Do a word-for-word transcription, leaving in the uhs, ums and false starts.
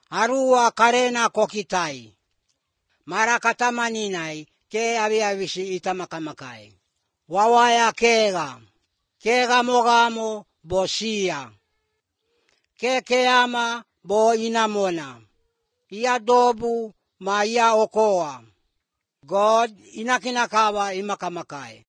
Arua karena kokitai. Marakata maninai ke aviavisi itamakamakai. Wawaya kega. Kega mogamo bosia. Ke keama bo inamona. Ia dobu ma ia okoa. God inakinakawa imakamakai.